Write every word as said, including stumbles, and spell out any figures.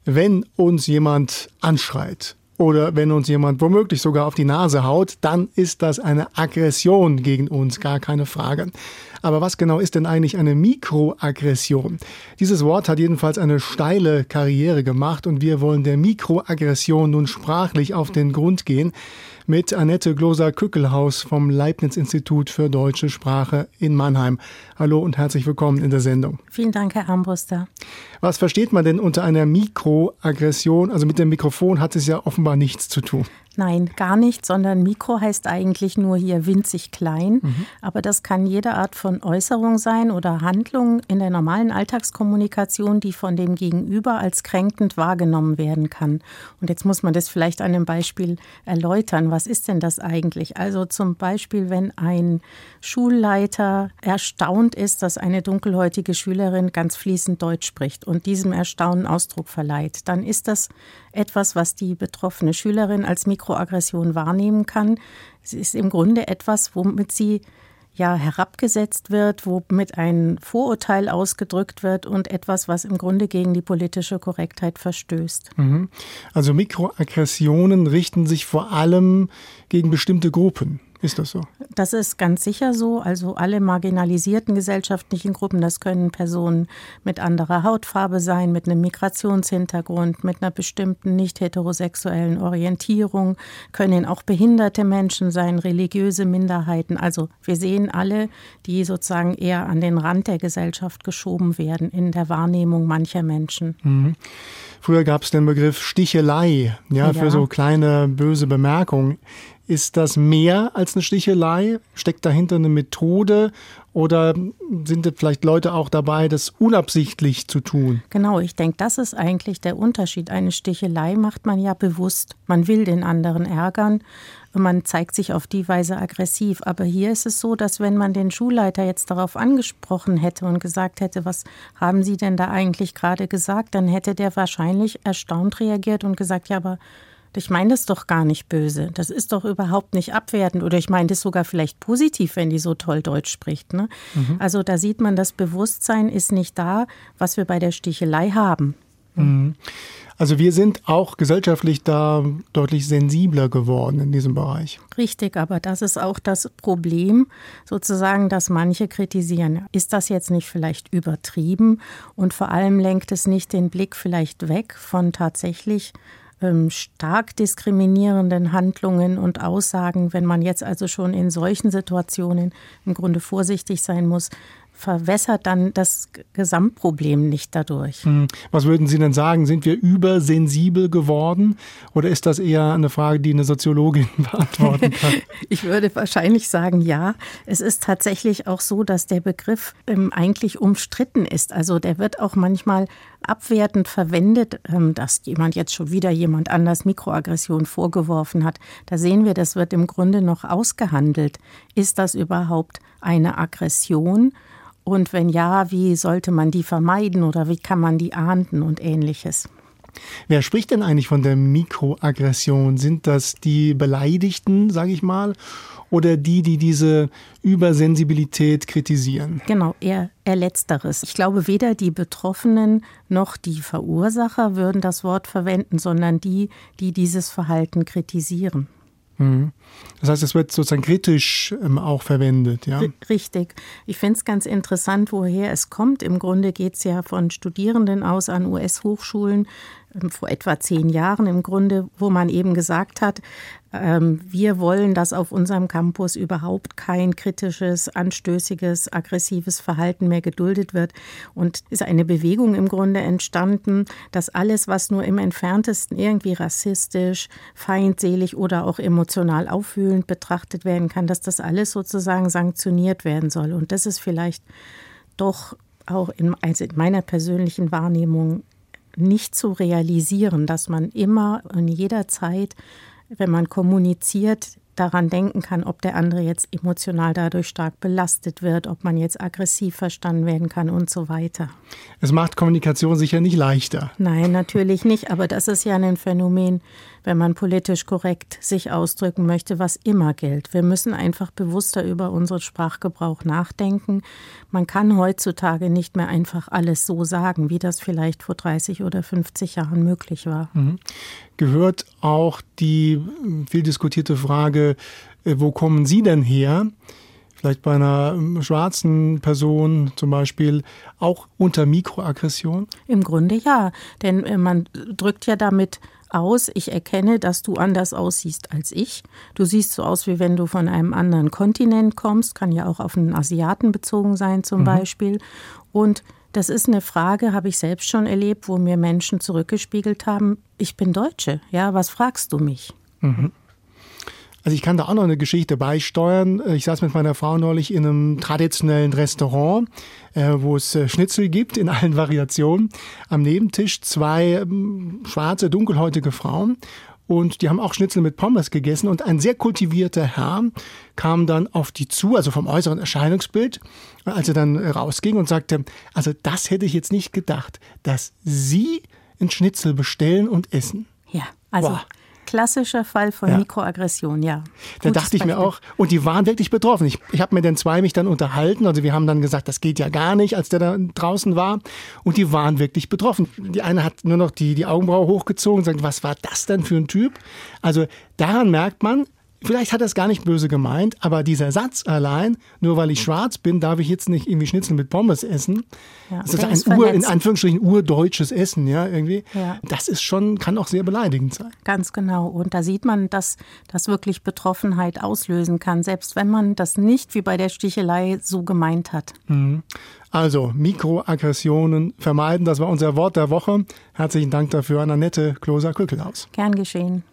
Wenn uns jemand anschreit oder wenn uns jemand womöglich sogar auf die Nase haut, dann ist das eine Aggression gegen uns, gar keine Frage. Aber was genau ist denn eigentlich eine Mikroaggression? Dieses Wort hat jedenfalls eine steile Karriere gemacht und wir wollen der Mikroaggression nun sprachlich auf den Grund gehen mit Annette Gloser-Kückelhaus vom Leibniz-Institut für Deutsche Sprache in Mannheim. Hallo und herzlich willkommen in der Sendung. Vielen Dank, Herr Armbruster. Was versteht man denn unter einer Mikroaggression? Also mit dem Mikrofon hat es ja offenbar nichts zu tun. Nein, gar nicht, sondern Mikro heißt eigentlich nur hier winzig klein. Mhm. Aber das kann jede Art von Äußerung sein oder Handlung in der normalen Alltagskommunikation, die von dem Gegenüber als kränkend wahrgenommen werden kann. Und jetzt muss man das vielleicht an einem Beispiel erläutern. Was ist denn das eigentlich? Also zum Beispiel, wenn ein Schulleiter erstaunt ist, dass eine dunkelhäutige Schülerin ganz fließend Deutsch spricht und diesem Erstaunen Ausdruck verleiht, dann ist das etwas, was die betroffene Schülerin als Mikroaggression wahrnehmen kann. Es ist im Grunde etwas, womit sie ja herabgesetzt wird, womit ein Vorurteil ausgedrückt wird und etwas, was im Grunde gegen die politische Korrektheit verstößt. Also Mikroaggressionen richten sich vor allem gegen bestimmte Gruppen. Ist das so? Das ist ganz sicher so. Also alle marginalisierten gesellschaftlichen Gruppen, das können Personen mit anderer Hautfarbe sein, mit einem Migrationshintergrund, mit einer bestimmten nicht heterosexuellen Orientierung, können auch behinderte Menschen sein, religiöse Minderheiten. Also wir sehen alle, die sozusagen eher an den Rand der Gesellschaft geschoben werden in der Wahrnehmung mancher Menschen. Mhm. Früher gab es den Begriff Stichelei, ja, ja, für so kleine böse Bemerkungen. Ist das mehr als eine Stichelei? Steckt dahinter eine Methode oder sind vielleicht Leute auch dabei, das unabsichtlich zu tun? Genau, ich denke, das ist eigentlich der Unterschied. Eine Stichelei macht man ja bewusst. Man will den anderen ärgern und man zeigt sich auf die Weise aggressiv. Aber hier ist es so, dass wenn man den Schulleiter jetzt darauf angesprochen hätte und gesagt hätte, was haben Sie denn da eigentlich gerade gesagt, dann hätte der wahrscheinlich erstaunt reagiert und gesagt, ja, aber ich meine das doch gar nicht böse. Das ist doch überhaupt nicht abwertend. Oder ich meine das sogar vielleicht positiv, wenn die so toll Deutsch spricht. Ne? Mhm. Also da sieht man, das Bewusstsein ist nicht da, was wir bei der Stichelei haben. Mhm. Also wir sind auch gesellschaftlich da deutlich sensibler geworden in diesem Bereich. Richtig, aber das ist auch das Problem, sozusagen, dass manche kritisieren. Ist das jetzt nicht vielleicht übertrieben? Und vor allem lenkt es nicht den Blick vielleicht weg von tatsächlich stark diskriminierenden Handlungen und Aussagen, wenn man jetzt also schon in solchen Situationen im Grunde vorsichtig sein muss, verwässert dann das Gesamtproblem nicht dadurch. Was würden Sie denn sagen? Sind wir übersensibel geworden oder ist das eher eine Frage, die eine Soziologin beantworten kann? Ich würde wahrscheinlich sagen, ja. Es ist tatsächlich auch so, dass der Begriff ähm, eigentlich umstritten ist. Also der wird auch manchmal abwertend verwendet, ähm, dass jemand jetzt schon wieder jemand anders Mikroaggression vorgeworfen hat. Da sehen wir, das wird im Grunde noch ausgehandelt. Ist das überhaupt eine Aggression? Und wenn ja, wie sollte man die vermeiden oder wie kann man die ahnden und Ähnliches? Wer spricht denn eigentlich von der Mikroaggression? Sind das die Beleidigten, sage ich mal, oder die, die diese Übersensibilität kritisieren? Genau, eher, eher Letzteres. Ich glaube, weder die Betroffenen noch die Verursacher würden das Wort verwenden, sondern die, die dieses Verhalten kritisieren. Das heißt, es wird sozusagen kritisch ähm, auch verwendet, ja? Richtig. Ich finde es ganz interessant, woher es kommt. Im Grunde geht es ja von Studierenden aus an U S-Hochschulen ähm, vor etwa zehn Jahren im Grunde, wo man eben gesagt hat, ähm, wir wollen, dass auf unserem Campus überhaupt kein kritisches, anstößiges, aggressives Verhalten mehr geduldet wird. Und ist eine Bewegung im Grunde entstanden, dass alles, was nur im Entferntesten irgendwie rassistisch, feindselig oder auch emotional aufwühlend betrachtet werden kann, dass das alles sozusagen sanktioniert werden soll. Und das ist vielleicht doch auch in, also in meiner persönlichen Wahrnehmung nicht zu realisieren, dass man immer in jeder Zeit, wenn man kommuniziert, daran denken kann, ob der andere jetzt emotional dadurch stark belastet wird, ob man jetzt aggressiv verstanden werden kann und so weiter. Es macht Kommunikation sicher nicht leichter. Nein, natürlich nicht, aber das ist ja ein Phänomen, wenn man politisch korrekt sich ausdrücken möchte, was immer gilt. Wir müssen einfach bewusster über unseren Sprachgebrauch nachdenken. Man kann heutzutage nicht mehr einfach alles so sagen, wie das vielleicht vor dreißig oder fünfzig Jahren möglich war. Mhm. Gehört auch die viel diskutierte Frage, wo kommen Sie denn her? Vielleicht bei einer schwarzen Person zum Beispiel auch unter Mikroaggression? Im Grunde ja, denn man drückt ja damit aus, ich erkenne, dass du anders aussiehst als ich. Du siehst so aus, wie wenn du von einem anderen Kontinent kommst, kann ja auch auf einen Asiaten bezogen sein zum mhm. Beispiel. Und das ist eine Frage, habe ich selbst schon erlebt, wo mir Menschen zurückgespiegelt haben, ich bin Deutsche, ja, was fragst du mich? Mhm. Also ich kann da auch noch eine Geschichte beisteuern. Ich saß mit meiner Frau neulich in einem traditionellen Restaurant, wo es Schnitzel gibt in allen Variationen. Am Nebentisch zwei schwarze, dunkelhäutige Frauen. Und die haben auch Schnitzel mit Pommes gegessen. Und ein sehr kultivierter Herr kam dann auf die zu, also vom äußeren Erscheinungsbild, als er dann rausging und sagte, also das hätte ich jetzt nicht gedacht, dass Sie ein Schnitzel bestellen und essen. Ja, also... Boah. Klassischer Fall von ja. Mikroaggression, ja. Da dachte ich mir auch, und die waren wirklich betroffen. Ich, ich habe mit den zwei mich dann unterhalten, also wir haben dann gesagt, das geht ja gar nicht, als der da draußen war. Und die waren wirklich betroffen. Die eine hat nur noch die, die Augenbraue hochgezogen und sagt, was war das denn für ein Typ? Also daran merkt man, vielleicht hat er es gar nicht böse gemeint, aber dieser Satz allein, nur weil ich schwarz bin, darf ich jetzt nicht irgendwie Schnitzel mit Pommes essen. Ja, das ist ein Ur, in Anführungsstrichen urdeutsches Essen, ja, irgendwie. Ja. Das ist schon, kann auch sehr beleidigend sein. Ganz genau. Und da sieht man, dass das wirklich Betroffenheit auslösen kann, selbst wenn man das nicht wie bei der Stichelei so gemeint hat. Also, Mikroaggressionen vermeiden, das war unser Wort der Woche. Herzlichen Dank dafür an Annette Kloser-Kückelhaus. Gern geschehen.